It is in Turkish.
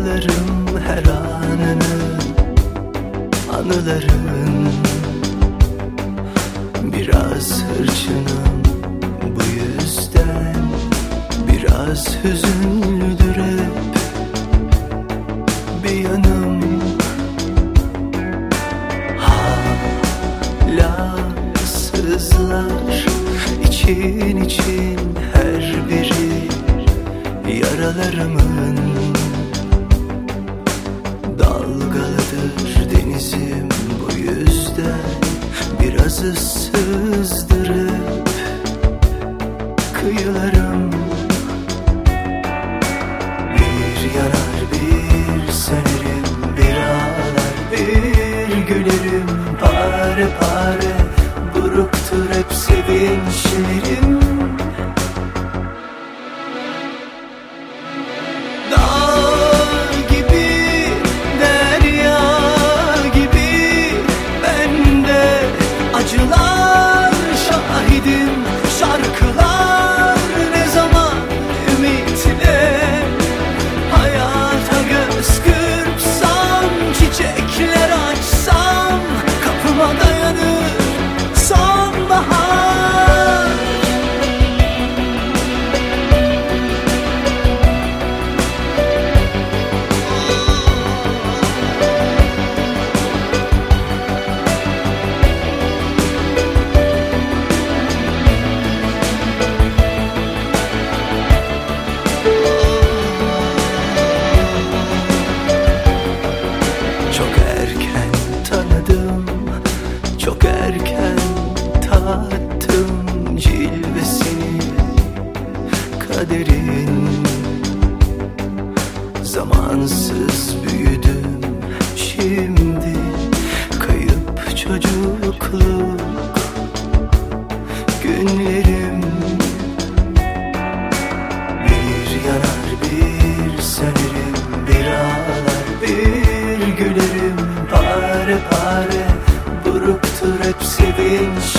Hatırlarım her anını, anıların. Biraz hırçınım bu yüzden, biraz hüzünlüdür hep bir yanım. Hala sızlar için için her biri yaralarımın. Dalgalıdır denizim bu yüzden, biraz ıssızdır hep kıyılarım. Bir yanar bir sönerim, bir ağlar bir gülerim. Pare pare buruktur hep sevinçlerim. Acılar şahidim, şarkılar ne zaman ümitle. Hayata göz kırpsam, çiçekler açsam, kapıma dayanır sonbahar. Çok erken tattım cilvesini, kaderin. Zamansız büyüdüm şimdi, kayıp çocukluk günlerim. Bir yanar bir sönerim, bir ağlar bir gülerim. Pare pare buruktur hep sevinç.